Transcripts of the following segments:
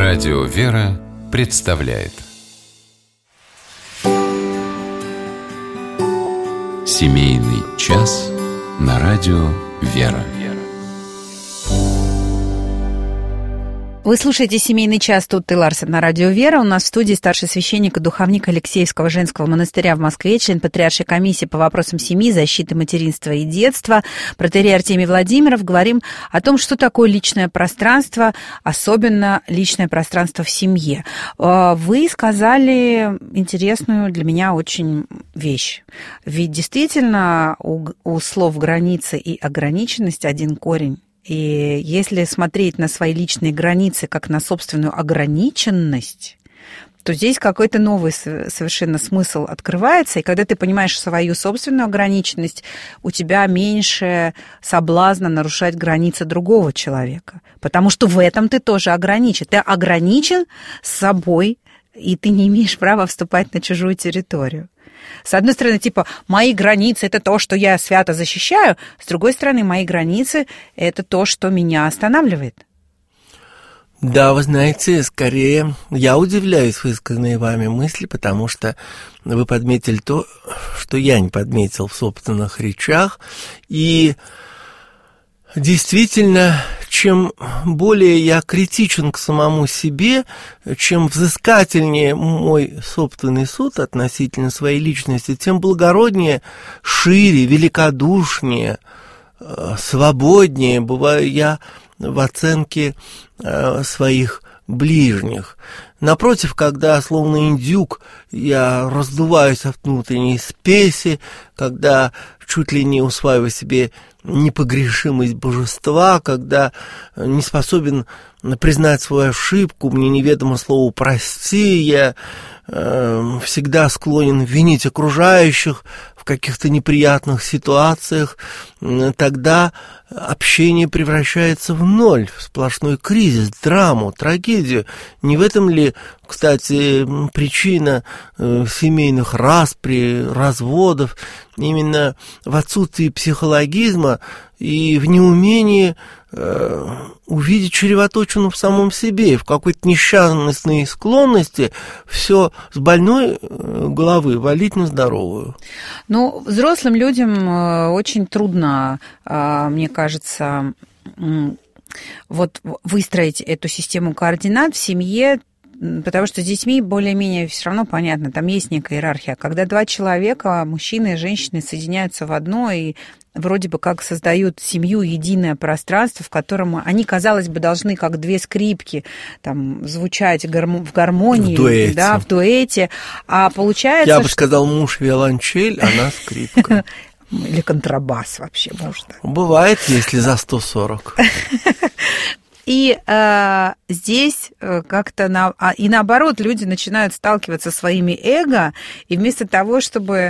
Радио «Вера» представляет Семейный час на радио «Вера». Вы слушаете «Семейный час» тут и Ларсен на радио «Вера». У нас в студии старший священник и духовник Алексеевского женского монастыря в Москве, член Патриаршей комиссии по вопросам семьи, защиты материнства и детства, протоиерей Артемий Владимиров. Говорим о том, что такое личное пространство, особенно личное пространство в семье. Вы сказали интересную для меня очень вещь. Ведь действительно у слов «границы» и «ограниченность» один корень. И если смотреть на свои личные границы как на собственную ограниченность, то здесь какой-то новый совершенно смысл открывается. И когда ты понимаешь свою собственную ограниченность, у тебя меньше соблазна нарушать границы другого человека. Потому что в этом ты тоже ограничен. Ты ограничен собой, и ты не имеешь права вступать на чужую территорию. С одной стороны, типа, мои границы – это то, что я свято защищаю. С другой стороны, мои границы – это то, что меня останавливает. Да, вы знаете, скорее я удивляюсь высказанной вами мысли, потому что вы подметили то, что я не подметил в собственных речах. И действительно, чем более я критичен к самому себе, чем взыскательнее мой собственный суд относительно своей личности, тем благороднее, шире, великодушнее, свободнее бываю я в оценке своих ближних. Напротив, когда, словно индюк, я раздуваюсь от внутренней спеси, когда чуть ли не усваиваю себе непогрешимость божества, когда не способен признать свою ошибку, мне неведомо слово «прости», я всегда склонен винить окружающих в каких-то неприятных ситуациях, тогда общение превращается в ноль, в сплошной кризис, драму, трагедию. Не в этом ли, кстати, причина семейных распри, разводов? Именно в отсутствии психологизма и в неумении увидеть чревоточину в самом себе, в какой-то несчастной склонности все с больной головы валить на здоровую. Ну, взрослым людям очень трудно, мне кажется, вот выстроить эту систему координат в семье, потому что с детьми более-менее все равно понятно, там есть некая иерархия. Когда два человека, мужчина и женщина, соединяются в одно и вроде бы как создают семью, единое пространство, в котором они, казалось бы, должны как две скрипки там звучать в гармонии, в дуэте, а получается... Я бы сказал, муж виолончель, она скрипка. Или контрабас вообще, может. Бывает, если за 140. И здесь как-то и наоборот люди начинают сталкиваться со своими эго, и вместо того, чтобы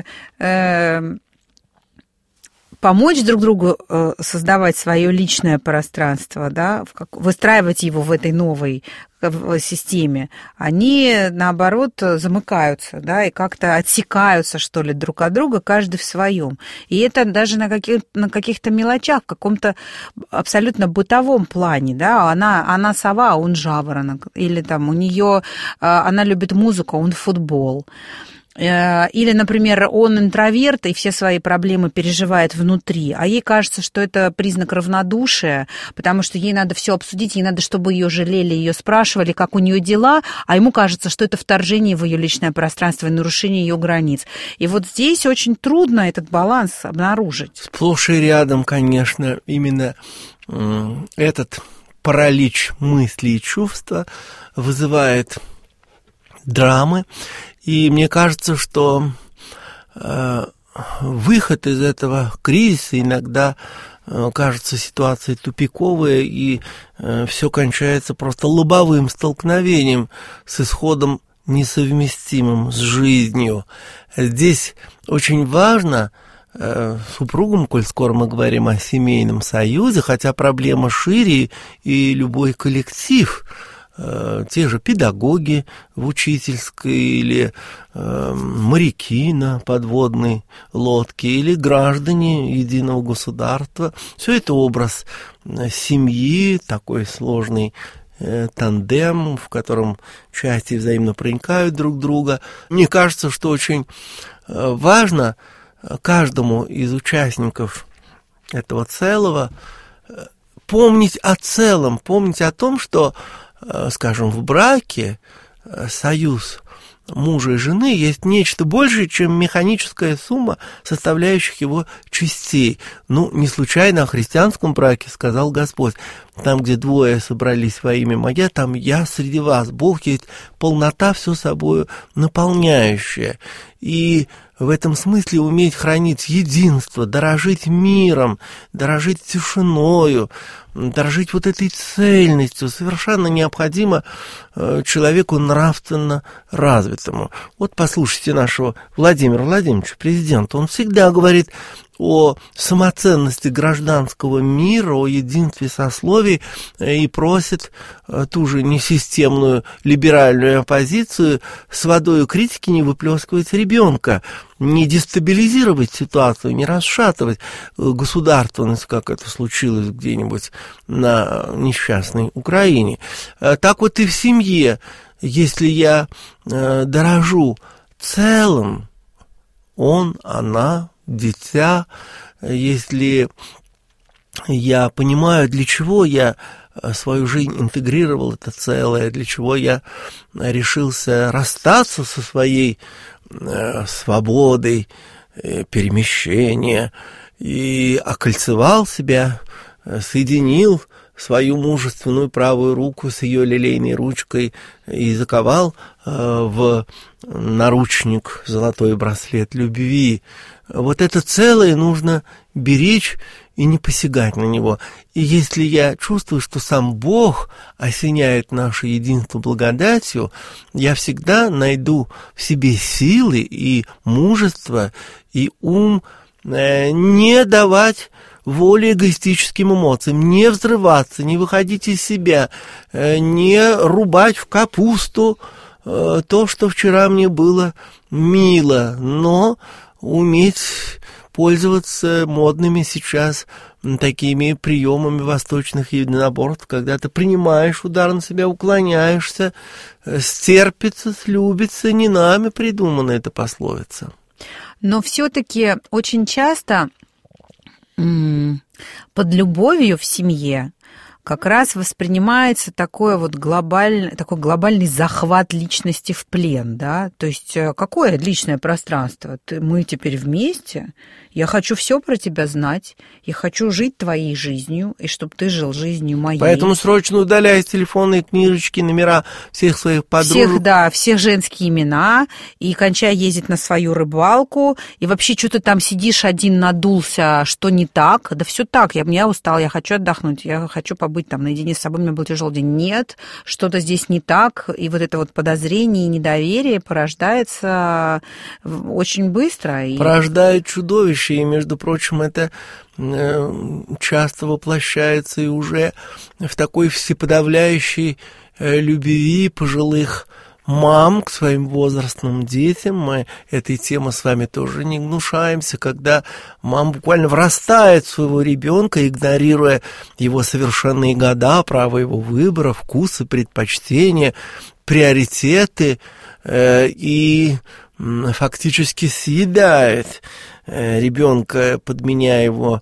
помочь друг другу создавать свое личное пространство, да, выстраивать его в этой новой системе, они, наоборот, замыкаются, да, и как-то отсекаются, что ли, друг от друга, каждый в своем. И это даже на каких-то мелочах, в каком-то абсолютно бытовом плане, да, она сова, а он жаворонок, или там у нее, она любит музыку, а он футбол. Или, например, он интроверт и все свои проблемы переживает внутри, а ей кажется, что это признак равнодушия, потому что ей надо все обсудить, ей надо, чтобы ее жалели, ее спрашивали, как у нее дела, а ему кажется, что это вторжение в ее личное пространство и нарушение ее границ. И вот здесь очень трудно этот баланс обнаружить. Сплошь и рядом, конечно, именно этот паралич мысли и чувства вызывает драмы. И мне кажется, что выход из этого кризиса иногда кажется ситуацией тупиковой, и все кончается просто лобовым столкновением с исходом несовместимым с жизнью. Здесь очень важно супругам, коль скоро мы говорим о семейном союзе, хотя проблема шире, и любой коллектив, те же педагоги в учительской или моряки на подводной лодке или граждане единого государства. Все это образ семьи, такой сложный тандем, в котором части взаимно проникают друг в друга. Мне кажется, что очень важно каждому из участников этого целого помнить о целом, помнить о том, что, скажем, в браке союз мужа и жены есть нечто большее, чем механическая сумма составляющих его частей. Не случайно о христианском браке сказал Господь: там, где двое собрались во имя Мое, там я среди вас. Бог есть полнота, все собою наполняющая. И в этом смысле уметь хранить единство, дорожить миром, дорожить тишиною, дорожить вот этой цельностью совершенно необходимо человеку нравственно развитому. Вот послушайте нашего Владимира Владимировича, президента. Он всегда говорит о самоценности гражданского мира, о единстве сословий и просит ту же несистемную либеральную оппозицию с водой критики не выплескивать ребенка, не дестабилизировать ситуацию, не расшатывать государственность, как это случилось где-нибудь на несчастной Украине. Так вот и в семье, если я дорожу целым, он, она, дитя, если я понимаю, для чего я свою жизнь интегрировал это целое, для чего я решился расстаться со своей свободой перемещения и окольцевал себя, соединил свою мужественную правую руку с ее лилейной ручкой и заковал в наручник золотой браслет любви. Вот это целое нужно беречь и не посягать на него. И если я чувствую, что сам Бог осеняет наше единство благодатью, я всегда найду в себе силы и мужество, и ум не давать воли эгоистическим эмоциям, не взрываться, не выходить из себя, не рубать в капусту то, что вчера мне было мило, но уметь пользоваться модными сейчас такими приемами восточных единоборств, когда ты принимаешь удар на себя, уклоняешься, стерпится, слюбится, не нами придумана эта пословица. Но все-таки очень часто под любовью в семье как раз воспринимается такой глобальный захват личности в плен, да? То есть какое личное пространство? Мы теперь вместе, я хочу все про тебя знать, я хочу жить твоей жизнью, и чтобы ты жил жизнью моей. Поэтому срочно удаляй из телефонной книжечки номера всех своих подружек. Всех женские имена, и кончай ездить на свою рыбалку, и вообще что-то там сидишь один, надулся, что не так? Да все так, я устал, я хочу отдохнуть, я хочу побыть там наедине с собой, у меня был тяжелый день. Нет, что-то здесь не так, и вот это вот подозрение и недоверие порождается очень быстро. Порождает чудовище, и, между прочим, это часто воплощается и уже в такой всеподавляющей любви пожилых мам к своим возрастным детям. Мы этой темы с вами тоже не гнушаемся, когда мама буквально врастает в своего ребенка, игнорируя его совершенные года, право его выбора, вкусы, предпочтения, приоритеты, и фактически съедает ребенка, подминая его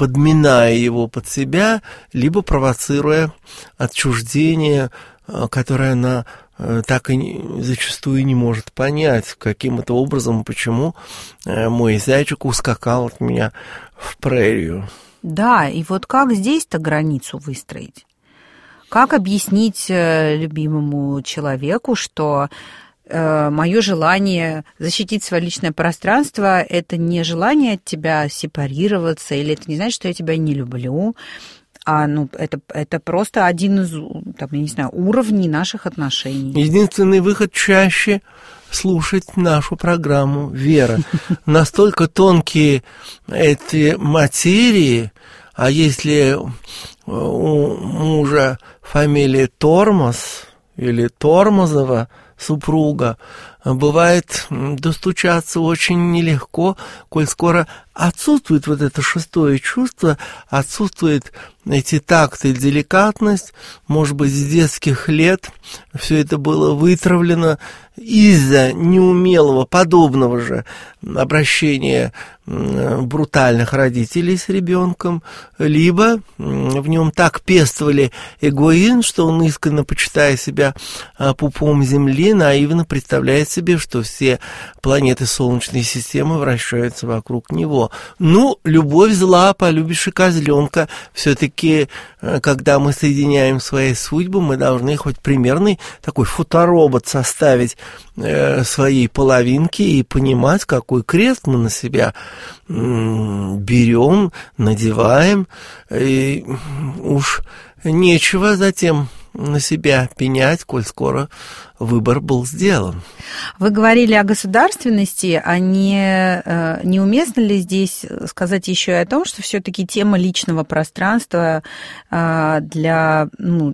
под себя, либо провоцируя отчуждение, которое она так и зачастую не может понять, каким это образом, почему мой зайчик ускакал от меня в прерию. Да, и вот как здесь-то границу выстроить? Как объяснить любимому человеку, что мое желание защитить свое личное пространство – это не желание от тебя сепарироваться, или это не значит, что я тебя не люблю, а это просто один из, уровней наших отношений. Единственный выход чаще слушать нашу программу «Вера». Настолько тонкие эти материи, а если у мужа фамилия Тормоз или Тормозова, супруга, бывает достучаться очень нелегко, коль скоро отсутствует вот это шестое чувство, отсутствует эти такт и деликатность. Может быть, с детских лет все это было вытравлено из-за неумелого, подобного же обращения брутальных родителей с ребенком, либо в нем так пестовали эгоизм, что он, искренне почитая себя пупом Земли, наивно представляет себе, что все планеты Солнечной системы вращаются вокруг него. Ну, любовь зла, полюбишь и козленка. Все-таки, когда мы соединяем свои судьбы, мы должны хоть примерный такой фоторобот составить своей половинки и понимать, какой крест мы на себя берем, надеваем. И уж нечего затем на себя пенять, коль скоро выбор был сделан. Вы говорили о государственности, а не уместно ли здесь сказать еще и о том, что все-таки тема личного пространства для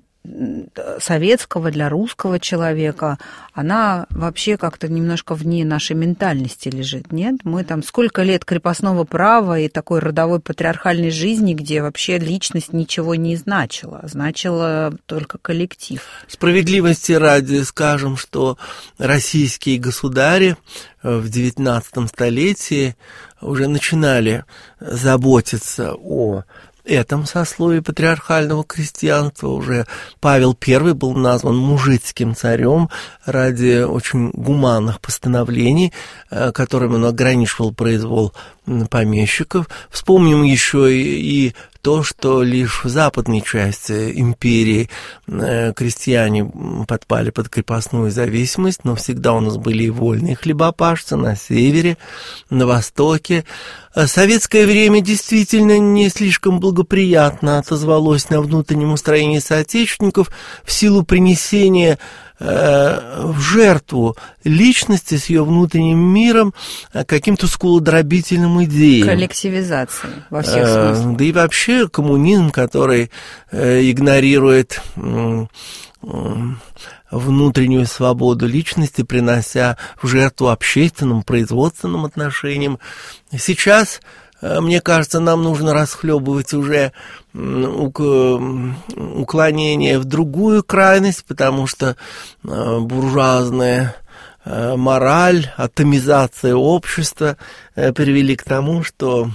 советского, для русского человека, она вообще как-то немножко вне нашей ментальности лежит, нет? Мы там сколько лет крепостного права и такой родовой патриархальной жизни, где вообще личность ничего не значила, значила только коллектив. Справедливости ради скажем, что российские государи в XIX столетии уже начинали заботиться о этом сословии патриархального крестьянства. Уже Павел I был назван мужицким царем ради очень гуманных постановлений, которыми он ограничивал произвол помещиков. Вспомним еще и то, что лишь в западной части империи крестьяне подпали под крепостную зависимость, но всегда у нас были и вольные хлебопашцы на севере, на востоке. Советское время действительно не слишком благоприятно отозвалось на внутреннем устроении соотечественников в силу принесения в жертву личности с ее внутренним миром каким-то скулодробительным идеям. Коллективизации во всех смыслах. Да и вообще коммунизм, который игнорирует внутреннюю свободу личности, принося в жертву общественным, производственным отношениям. Сейчас, мне кажется, нам нужно расхлебывать уже уклонение в другую крайность, потому что буржуазная мораль, атомизация общества привели к тому, что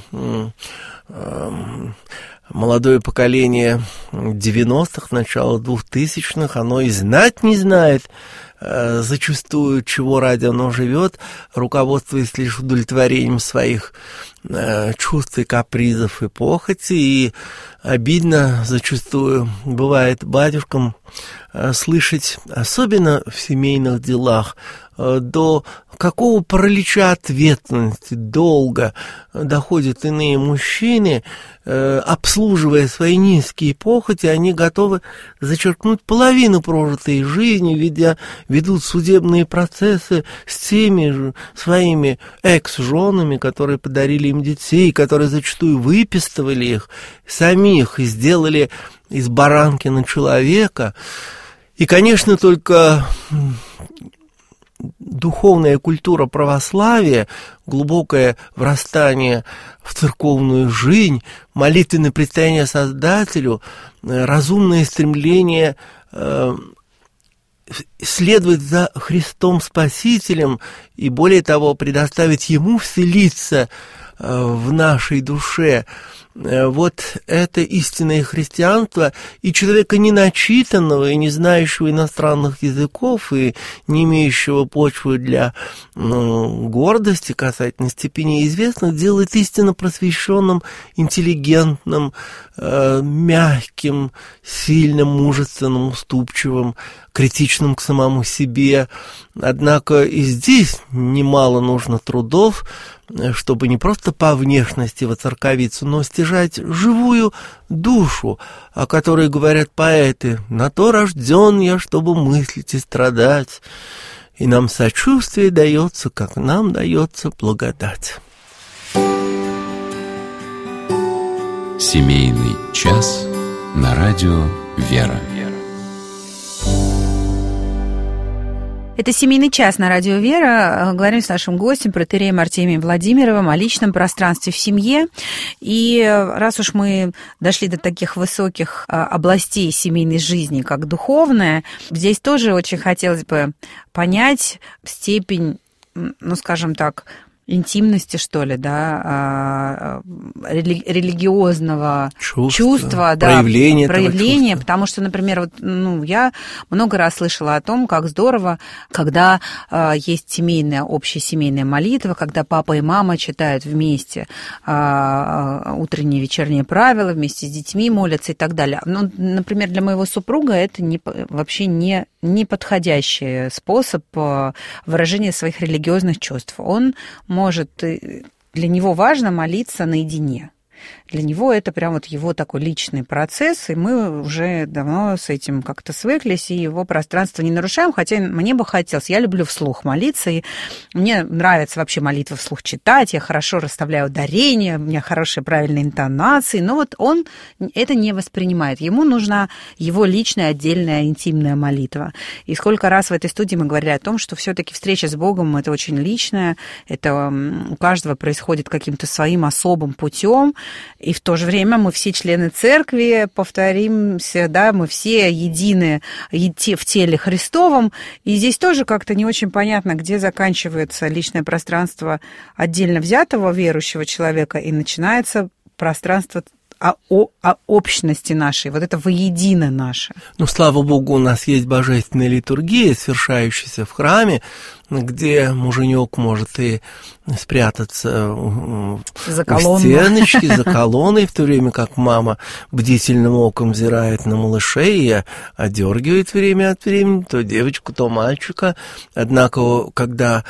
молодое поколение 90-х, начало 2000-х, оно и знать не знает зачастую, чего ради оно живет, руководствуясь лишь удовлетворением своих чувств и капризов и похоти. И обидно зачастую бывает батюшкам слышать, особенно в семейных делах, до какого паралича ответственности, долга доходят иные мужчины, обслуживая свои низкие похоти, они готовы зачеркнуть половину прожитой жизни, ведут судебные процессы с теми же своими экс-женами, которые подарили им детей, которые зачастую выпистывали их самих и сделали из баранки на человека. И, конечно, только духовная культура православия, глубокое врастание в церковную жизнь, молитвенное предстояние Создателю, разумное стремление следовать за Христом Спасителем и, более того, предоставить Ему вселиться в нашей душе. Вот это истинное христианство, и человека неначитанного и не знающего иностранных языков и не имеющего почвы для гордости касательно степеней известных, делает истинно просвещенным, интеллигентным, мягким, сильным, мужественным, уступчивым, критичным к самому себе. Однако и здесь немало нужно трудов, чтобы не просто по внешности воцерковиться, но стяжать живую душу, о которой говорят поэты: «На то рожден я, чтобы мыслить и страдать, и нам сочувствие дается, как нам дается благодать». Семейный час на радио «Вера». Это «Семейный час» на радио «Вера». Говорим с нашим гостем, протоиереем Артемием Владимировым, о личном пространстве в семье. И раз уж мы дошли до таких высоких областей семейной жизни, как духовная, здесь тоже очень хотелось бы понять степень, ну, скажем так, интимности, что ли, да, религиозного чувства, да, проявления, потому что, например, вот, я много раз слышала о том, как здорово, когда есть семейная, общая семейная молитва, когда папа и мама читают вместе утренние и вечерние правила, вместе с детьми молятся и так далее. Но, например, для моего супруга это вообще не подходящий способ выражения своих религиозных чувств. Он может, для него важно молиться наедине. Для него это прям вот его такой личный процесс, и мы уже давно с этим как-то свыклись, и его пространство не нарушаем, хотя мне бы хотелось. Я люблю вслух молиться, и мне нравится вообще молитвы вслух читать, я хорошо расставляю ударения, у меня хорошие правильные интонации, но вот он это не воспринимает. Ему нужна его личная, отдельная, интимная молитва. И сколько раз в этой студии мы говорили о том, что все-таки встреча с Богом – это очень личное, это у каждого происходит каким-то своим особым путем. И в то же время мы все члены церкви, повторимся, да, мы все едины в теле Христовом. И здесь тоже как-то не очень понятно, где заканчивается личное пространство отдельно взятого верующего человека и начинается пространство о общности нашей, вот это воедино наше. Ну, слава Богу, у нас есть божественная литургия, совершающаяся в храме, где муженек может и спрятаться за у стеночки, за колонной, в то время как мама бдительным оком взирает на малышей и одергивает время от времени то девочку, то мальчика. Однако, когда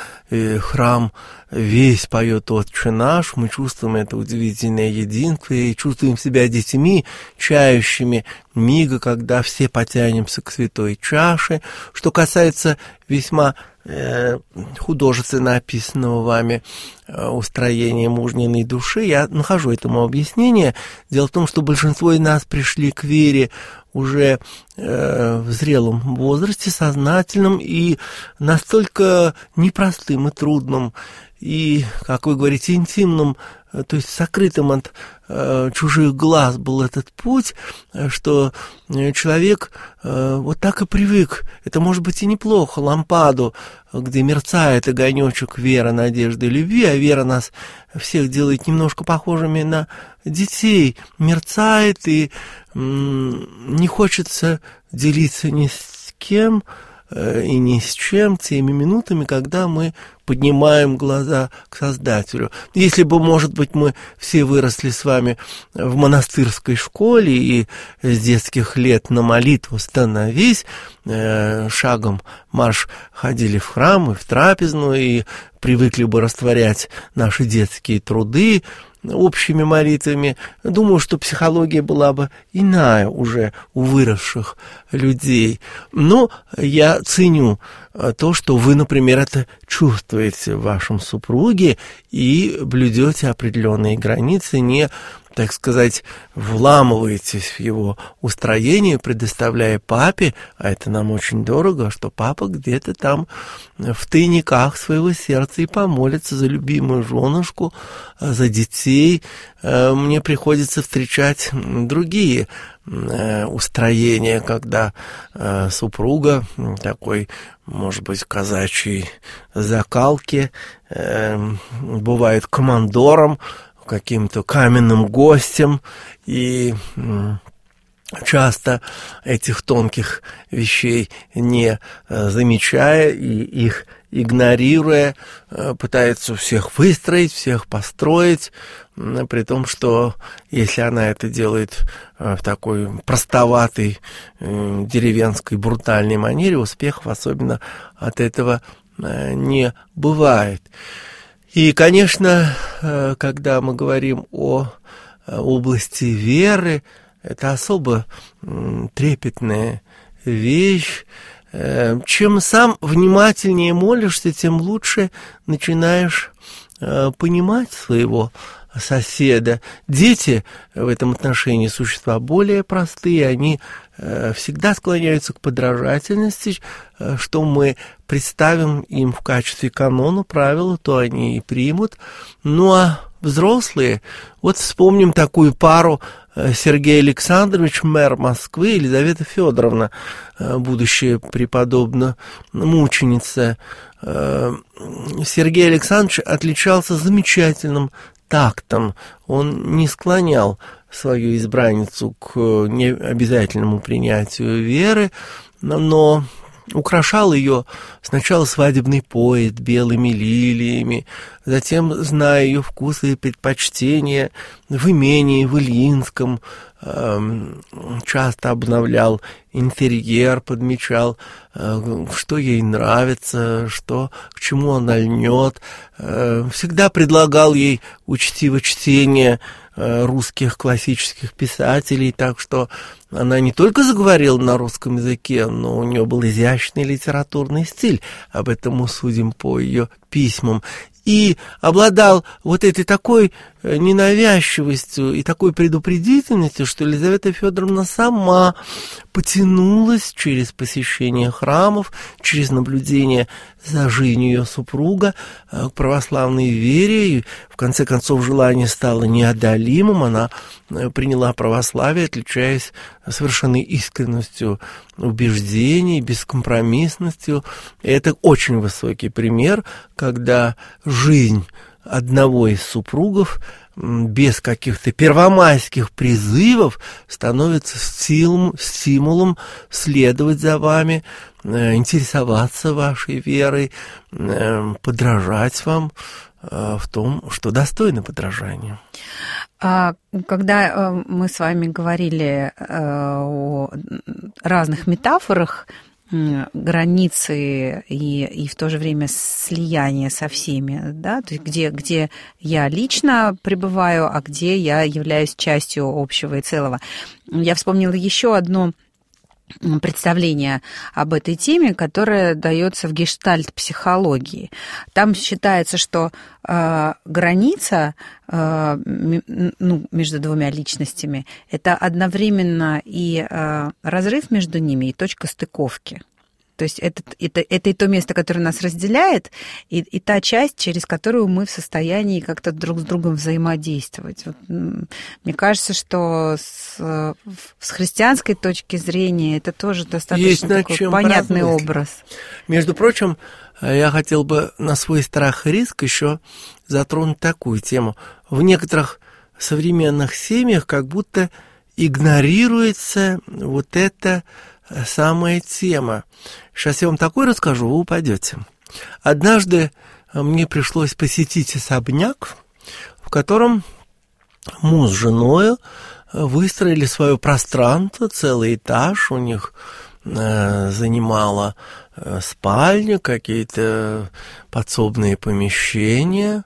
храм весь поет «Отче наш», мы чувствуем это удивительное единство и чувствуем себя детьми, чающими мига, когда все потянемся к святой чаше. Что касается весьма художественно описанного вами устроения мужниной души, я нахожу этому объяснение. Дело в том, что большинство из нас пришли к вере уже в зрелом возрасте, сознательном и настолько непростым и трудным, и, как вы говорите, интимным, то есть сокрытым от чужих глаз был этот путь, что человек вот так и привык. Это может быть и неплохо, лампаду, где мерцает огонечек веры, надежды, любви, а вера нас всех делает немножко похожими на детей, мерцает, и не хочется делиться ни с кем и ни с чем теми минутами, когда мы поднимаем глаза к Создателю. Если бы, может быть, мы все выросли с вами в монастырской школе и с детских лет на молитву «Становись», шагом марш ходили в храм и в трапезную, и привыкли бы растворять наши детские труды общими молитвами, думаю, что психология была бы иная уже у выросших людей. Но я ценю то, что вы, например, это чувствуете в вашем супруге и блюдете определенные границы, не, так сказать, вламываетесь в его устроение, предоставляя папе, а это нам очень дорого, что папа где-то там в тайниках своего сердца и помолится за любимую женушку, за детей. Мне приходится встречать другие устроения, когда супруга такой, может быть, казачьей закалки бывает командором, каким-то каменным гостем, и часто этих тонких вещей не замечая и их игнорируя, пытается всех выстроить, всех построить, при том, что если она это делает в такой простоватой, деревенской, брутальной манере, успехов особенно от этого не бывает. И, конечно, когда мы говорим о области веры, это особо трепетная вещь. Чем сам внимательнее молишься, тем лучше начинаешь понимать своего соседа. Дети в этом отношении существа более простые, они всегда склоняются к подражательности, что мы представим им в качестве канона правила, то они и примут. Ну а взрослые, вот вспомним такую пару: Сергей Александрович, мэр Москвы, Елизавета Федоровна, будущая преподобная мученица. Сергей Александрович отличался замечательным тактом, он не склонял свою избранницу к необязательному принятию веры, но украшал ее сначала свадебный поезд белыми лилиями, затем, зная ее вкусы и предпочтения, в имении в Ильинском часто обновлял интерьер, подмечал, что ей нравится, к чему она льнет. Всегда предлагал ей учтиво чтение русских классических писателей, так что она не только заговорила на русском языке, но у нее был изящный литературный стиль, об этом мы судим по ее письмам, и обладал вот этой такой ненавязчивостью и такой предупредительностью, что Елизавета Федоровна сама потянулась через посещение храмов, через наблюдение за жизнью ее супруга к православной вере, и в конце концов желание стало неодолимым, она приняла православие, отличаясь совершенной искренностью убеждений, бескомпромиссностью. И это очень высокий пример, когда жизнь одного из супругов без каких-то первомайских призывов становится стимулом следовать за вами, интересоваться вашей верой, подражать вам в том, что достойно подражания. Когда мы с вами говорили о разных метафорах границы и в то же время слияние со всеми, да, то есть где я лично пребываю, а где я являюсь частью общего и целого. Я вспомнила еще одно представление об этой теме, которое дается в гештальт-психологии. Там считается, что граница между двумя личностями – это одновременно и разрыв между ними, и точка стыковки. То есть это и то место, которое нас разделяет, и та часть, через которую мы в состоянии как-то друг с другом взаимодействовать. Вот, мне кажется, что с христианской точки зрения это тоже достаточно такой понятный образ. Между прочим, я хотел бы на свой страх и риск еще затронуть такую тему. В некоторых современных семьях как будто игнорируется вот эта самая тема. Сейчас я вам такое расскажу, вы упадете. Однажды мне пришлось посетить особняк, в котором муж с женой выстроили свое пространство, целый этаж у них занимала спальня, какие-то подсобные помещения.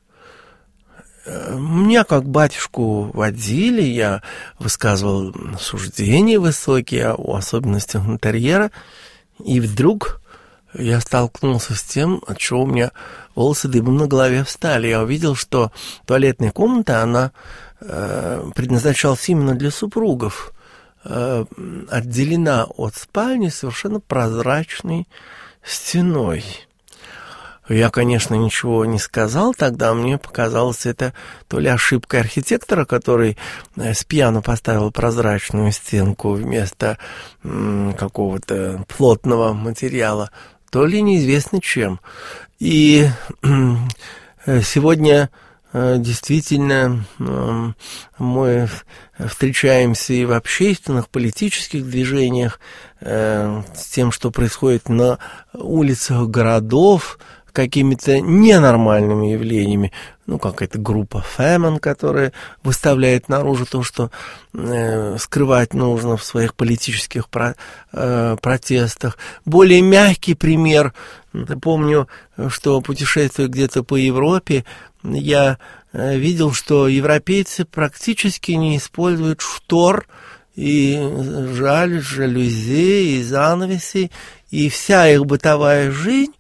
Меня как батюшку водили, я высказывал суждения высокие о особенностях интерьера, и вдруг я столкнулся с тем, от чего у меня волосы дыбом на голове встали. Я увидел, что туалетная комната, она предназначалась именно для супругов, отделена от спальни совершенно прозрачной стеной. Я, конечно, ничего не сказал тогда, мне показалось это то ли ошибкой архитектора, который спьяну поставил прозрачную стенку вместо какого-то плотного материала, то ли неизвестно чем. И сегодня действительно мы встречаемся и в общественных, политических движениях с тем, что происходит на улицах городов, какими-то ненормальными явлениями, как эта группа Фемен, которая выставляет наружу то, что скрывать нужно в своих политических протестах. Более мягкий пример, помню, что путешествуя где-то по Европе, я видел, что европейцы практически не используют штор и жалюзей, и занавесей, и вся их бытовая жизнь,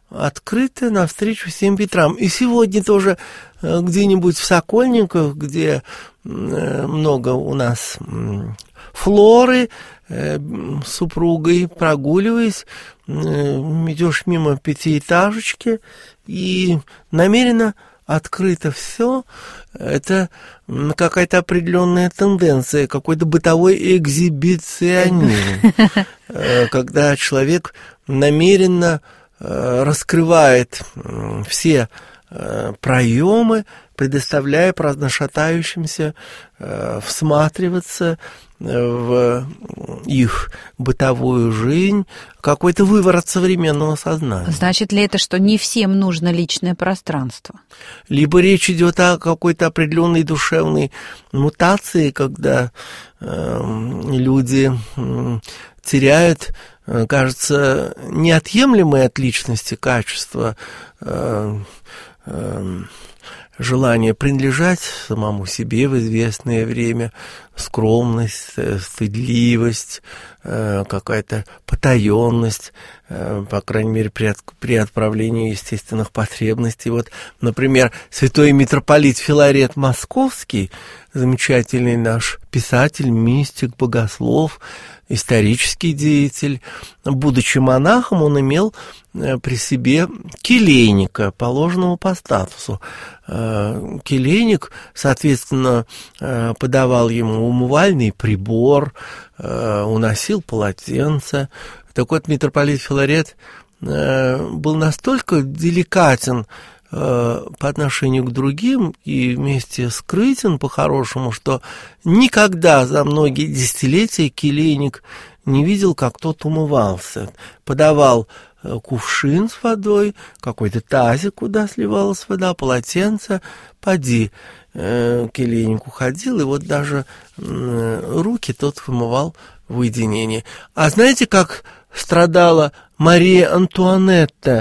открыто навстречу всем ветрам. И сегодня тоже где-нибудь в Сокольниках, где много у нас флоры, с супругой прогуливаясь, идешь мимо пятиэтажечки и намеренно открыто все. Это какая-то определенная тенденция, какой-то бытовой экзибиционизм, когда человек намеренно раскрывает все проемы, предоставляя праздношатающимся всматриваться в их бытовую жизнь, какой-то выворот современного сознания. Значит ли это, что не всем нужно личное пространство? Либо речь идет о какой-то определенной душевной мутации, когда люди теряют, кажется, неотъемлемые от личности качества, желание принадлежать самому себе в известное время, скромность, стыдливость, какая-то потаенность, по крайней мере, при отправлении естественных потребностей. Вот, например, святой митрополит Филарет Московский, замечательный наш писатель, мистик, богослов, исторический деятель, будучи монахом, он имел при себе келейника, положенного по статусу. Келейник, соответственно, подавал ему умывальный прибор, уносил полотенце. Так вот, митрополит Филарет был настолько деликатен по отношению к другим и вместе скрытен по-хорошему, что никогда за многие десятилетия келейник не видел, как тот умывался. Подавал кувшин с водой, какой-то тазик, куда сливалась вода, полотенце, поди. Келейник уходил, и вот даже руки тот вымывал в уединении. А знаете, как страдала Мария Антуанетта,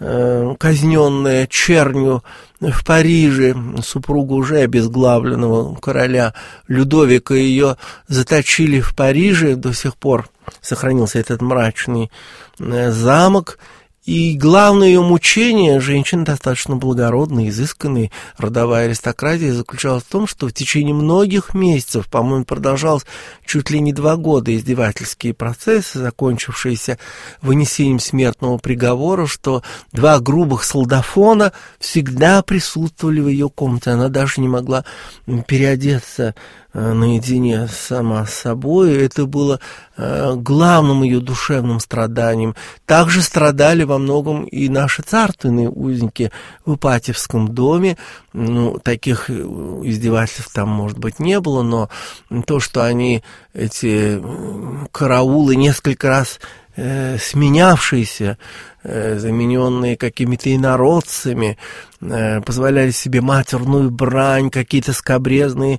казненная чернью в Париже, супруга уже обезглавленного короля Людовика, ее заточили в Париже, до сих пор сохранился этот мрачный замок. И главное ее мучение, женщина достаточно благородная, изысканная, родовая аристократия, заключалось в том, что в течение многих месяцев, по-моему, продолжалось чуть ли не 2 года издевательские процессы, закончившиеся вынесением смертного приговора, что 2 грубых солдафона всегда присутствовали в ее комнате. Она даже не могла переодеться наедине сама с собой. Это было главным ее душевным страданием. Также страдали во многом и наши царственные узники в Ипатьевском доме. Ну, таких издевательств там, может быть, не было, но то, что они, эти караулы, несколько раз сменявшиеся, замененные какими-то инородцами, позволяли себе матерную брань, какие-то скабрезные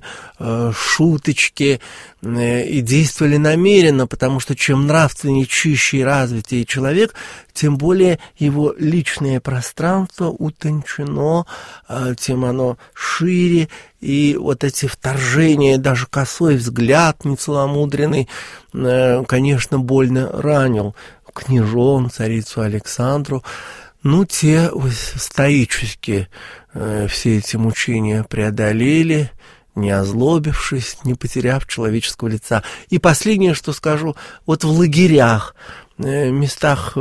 шуточки, и действовали намеренно, потому что чем нравственнее, чище и развитее человек, тем более его личное пространство утончено, тем оно шире, и вот эти вторжения, даже косой взгляд нецеломудренный, конечно, больно ранил княжон, царицу Александру. Ну, те стоически все эти мучения преодолели, не озлобившись, не потеряв человеческого лица. И последнее, что скажу, вот в лагерях, местах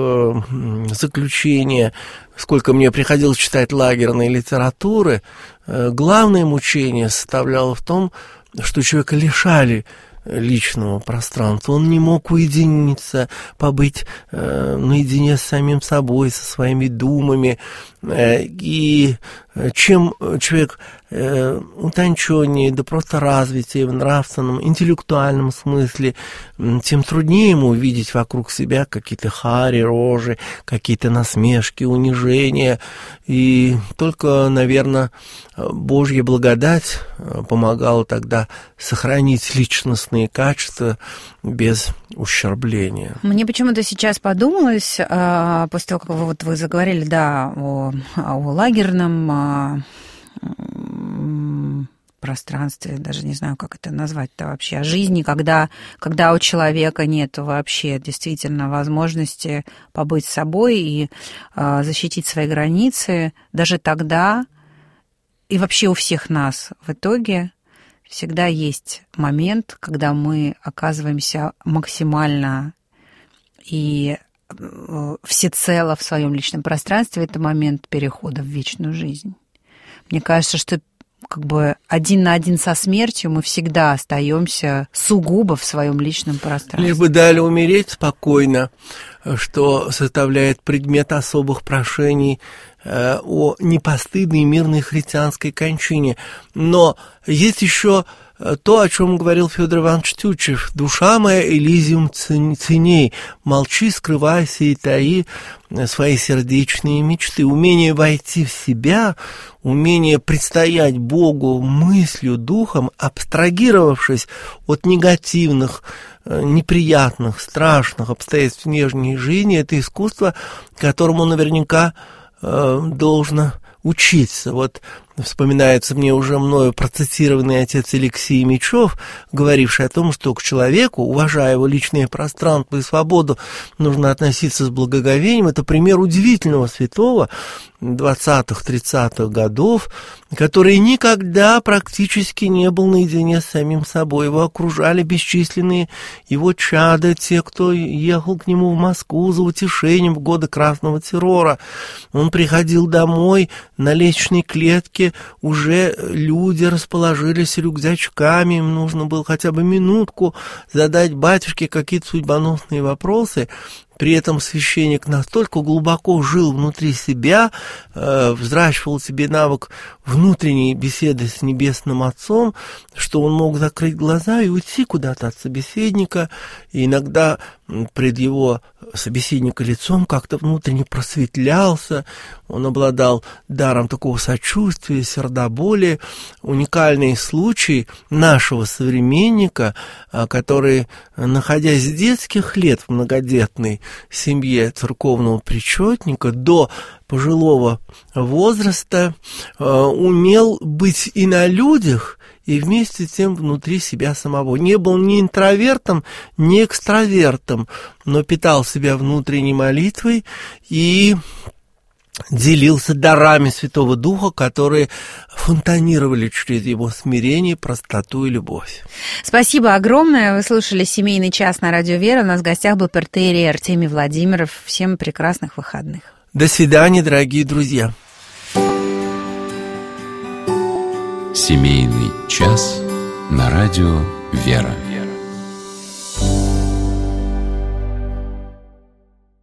заключения, сколько мне приходилось читать лагерной литературы, главное мучение составляло в том, что человека лишали личного пространства. Он не мог уединиться, побыть наедине с самим собой, со своими думами. И чем человек утонченнее, да просто развитее в нравственном, интеллектуальном смысле, тем труднее ему увидеть вокруг себя какие-то хари, рожи, какие-то насмешки, унижения. И только, наверное, Божья благодать помогала тогда сохранить личностные качества без ущербления. Мне почему-то сейчас подумалось, после того, как вы заговорили, да, о лагерном пространстве, даже не знаю, как это назвать-то вообще, о жизни, когда у человека нет вообще действительно возможности побыть собой и защитить свои границы, даже тогда и вообще у всех нас в итоге всегда есть момент, когда мы оказываемся максимально и всецело в своем личном пространстве. Это момент перехода в вечную жизнь. Мне кажется, что как бы один на один со смертью мы всегда остаемся сугубо в своем личном пространстве. Лишь бы дали умереть спокойно, что составляет предмет особых прошений о непостыдной мирной христианской кончине. Но есть еще то, о чем говорил Федор Иванович Тютчев: «Душа моя, Элизиум ценей, молчи, скрывайся и таи свои сердечные мечты». Умение войти в себя, умение предстоять Богу мыслью, духом, абстрагировавшись от негативных, неприятных, страшных обстоятельств внешней жизни, это искусство, которому наверняка должно учиться. Вот вспоминается мне уже мною процитированный отец Алексей Мечев, говоривший о том, что к человеку, уважая его личное пространство и свободу, нужно относиться с благоговением. Это пример удивительного святого 20-30-х годов, который никогда практически не был наедине с самим собой. Его окружали бесчисленные его чада, те, кто ехал к нему в Москву за утешением в годы Красного террора. Он приходил домой, на лестничной клетке уже люди расположились с рюкзачками, им нужно было хотя бы минутку задать батюшке какие-то судьбоносные вопросы. При этом священник настолько глубоко жил внутри себя, взращивал себе навык внутренней беседы с Небесным Отцом, что он мог закрыть глаза и уйти куда-то от собеседника, и иногда пред его собеседника лицом как-то внутренне просветлялся. Он обладал даром такого сочувствия, сердоболия. Уникальный случай нашего современника, который, находясь с детских лет в многодетной семье церковного причетника, до пожилого возраста умел быть и на людях, и вместе с тем внутри себя самого. Не был ни интровертом, ни экстравертом, но питал себя внутренней молитвой и делился дарами Святого Духа, которые фонтанировали через его смирение, простоту и любовь. Спасибо огромное. Вы слушали «Семейный час» на Радио Вера. У нас в гостях был протоиерей Артемий Владимиров. Всем прекрасных выходных. До свидания, дорогие друзья. «Семейный час» на Радио Вера.